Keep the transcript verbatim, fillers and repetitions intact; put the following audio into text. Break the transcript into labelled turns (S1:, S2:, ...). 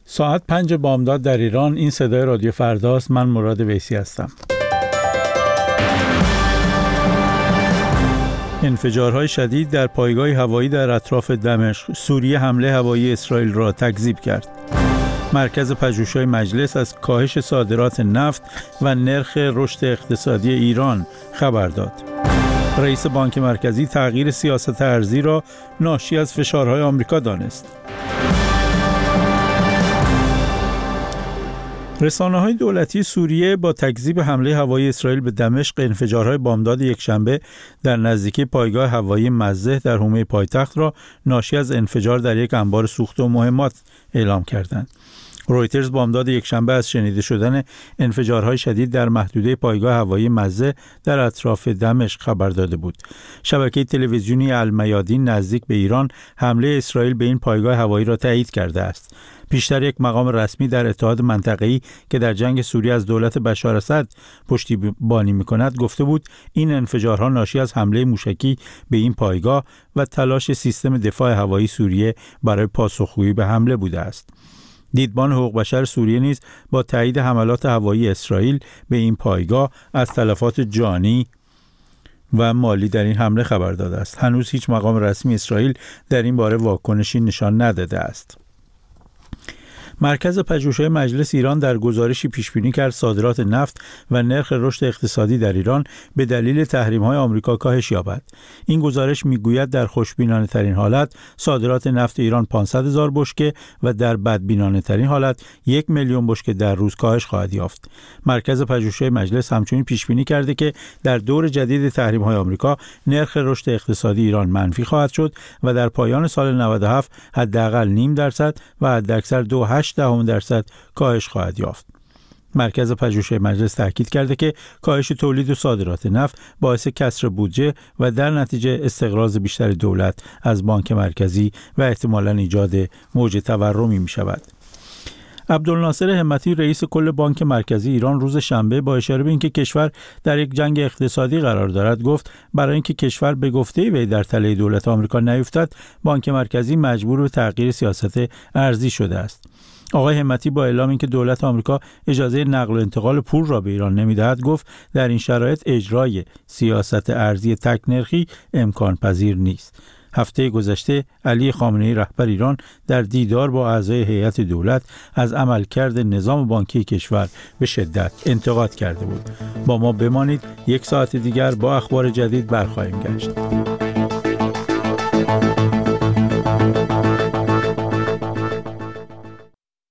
S1: ساعت پنج بامداد در ایران. این صدای رادیو فرداست. من مراد ویسی هستم. انفجارهای شدید در پایگاه هوایی در اطراف دمشق. سوریه حمله هوایی اسرائیل را تکذیب کرد. مرکز پژوهش‌های مجلس از کاهش صادرات نفت و نرخ رشد اقتصادی ایران خبر داد. رئیس بانک مرکزی تغییر سیاست ارزی را ناشی از فشارهای آمریکا دانست. رسانه‌های دولتی سوریه با تکذیب حمله هوایی اسرائیل به دمشق انفجارهای بامداد یکشنبه در نزدیکی پایگاه هوایی مزه در حومه پایتخت را ناشی از انفجار در یک انبار سوخت و مهمات اعلام کردند. رویترز بامداد یکشنبه از شنیده شدن انفجارهای شدید در محدوده پایگاه هوایی مزه در اطراف دمشق خبر داده بود. شبکه تلویزیونی المیادین نزدیک به ایران حمله اسرائیل به این پایگاه هوایی را تایید کرده است. پیشتر یک مقام رسمی در اتحاد منطقه‌ای که در جنگ سوریه از دولت بشار اسد پشتیبانی می‌کند گفته بود این انفجارها ناشی از حمله موشکی به این پایگاه و تلاش سیستم دفاع هوایی سوریه برای پاسخگویی به حمله بوده است. دیدبان حقوق بشر سوریه نیز با تایید حملات هوایی اسرائیل به این پایگاه از تلفات جانی و مالی در این حمله خبر داده است. هنوز هیچ مقام رسمی اسرائیل در این باره واکنشی نشان نداده است. مرکز پژوهش‌های مجلس ایران در گزارشی پیش‌بینی کرد صادرات نفت و نرخ رشد اقتصادی در ایران به دلیل تحریم‌های آمریکا کاهش یابد. این گزارش می‌گوید در خوشبینانه‌ترین حالت صادرات نفت ایران پانصد هزار بشکه و در بدبینانه‌ترین حالت یک میلیون بشکه در روز کاهش خواهد یافت. مرکز پژوهش‌های مجلس همچنین پیش‌بینی کرده که در دور جدید تحریم‌های آمریکا نرخ رشد اقتصادی ایران منفی خواهد شد و در پایان سال نود و هفت حداقل نیم درصد و حداکثر دو و هشت دهم درصد کاهش خواهد یافت. مرکز پژوهش‌های مجلس تاکید کرده که کاهش تولید و صادرات نفت باعث کسر بودجه و در نتیجه استقراض بیشتر دولت از بانک مرکزی و احتمالاً ایجاد موج تورمی می‌شود. عبدالناصر همتی رئیس کل بانک مرکزی ایران روز شنبه با اشاره به اینکه کشور در یک جنگ اقتصادی قرار دارد گفت برای اینکه کشور به گفته وی در تله دولت آمریکا نیفتد بانک مرکزی مجبور به تغییر سیاست ارزی شده است. آقای همتی با اعلام اینکه دولت آمریکا اجازه نقل و انتقال پول را به ایران نمی‌دهد گفت در این شرایط اجرای سیاست ارزی تک نرخی امکان پذیر نیست. هفته گذشته علی خامنه‌ای رهبر ایران در دیدار با اعضای هیئت دولت از عملکرد نظام بانکی کشور به شدت انتقاد کرده بود. با ما بمانید، یک ساعت دیگر با اخبار جدید برخواهیم گشت.